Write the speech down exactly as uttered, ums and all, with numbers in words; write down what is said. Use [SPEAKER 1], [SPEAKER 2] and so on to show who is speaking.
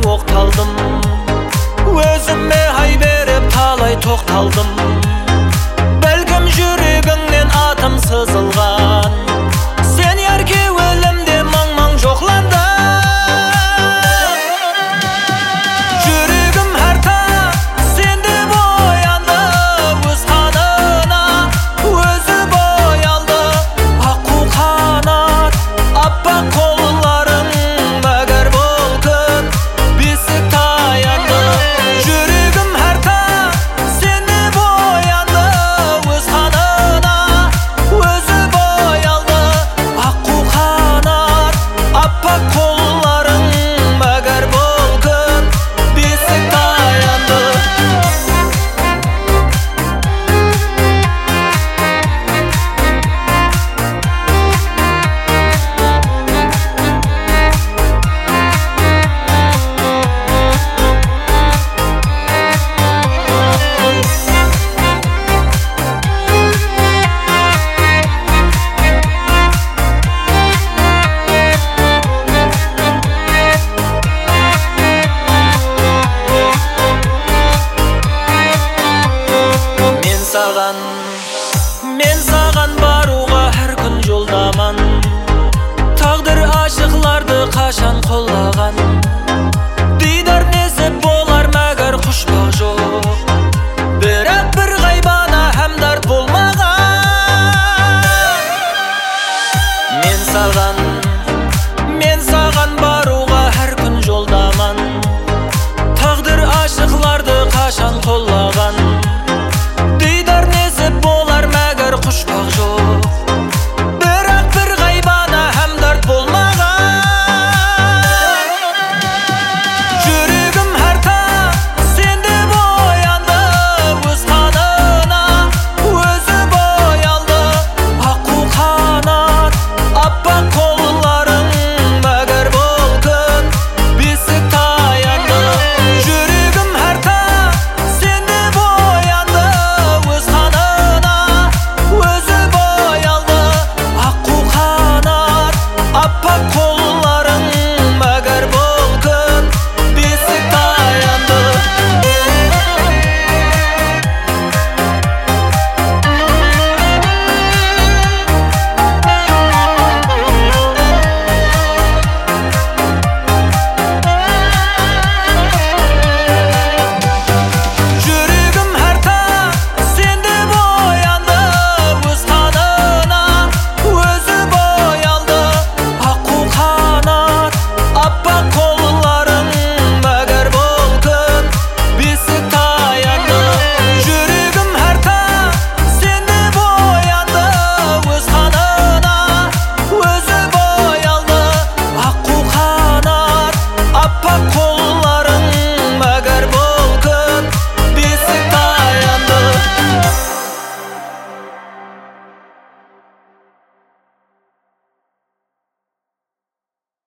[SPEAKER 1] оқталдым, өзіме ай беріп талай тоқталдым. Бәлкім жүрегіңнен атым сызылған, сен ерке өлімде маң-маң жоқланды. Жүрегім әр таң сенде боянды, өз қанына өзі боялды. Аққу қанат, аппақ қолларың, мәгер бұл күн бесік таянды. Жүрегім әр таң сенде боянды, өз қанына өзі боялды. Аққу қанат, аппақ қолларың, мәгер бұл күн бесік таянды. Мен саған, мен саған баруға әр күн жолдаман. Тағдыр ашықларды қашан қоллаған. Дидар несіп болар, мәгер құшпақ жоқ. Бірақ бір ғайбана әмдарт болмаған. Мен саған, мен саған баруға әр күн жолдаман. Тағдыр ашықларды қашан қоллаған.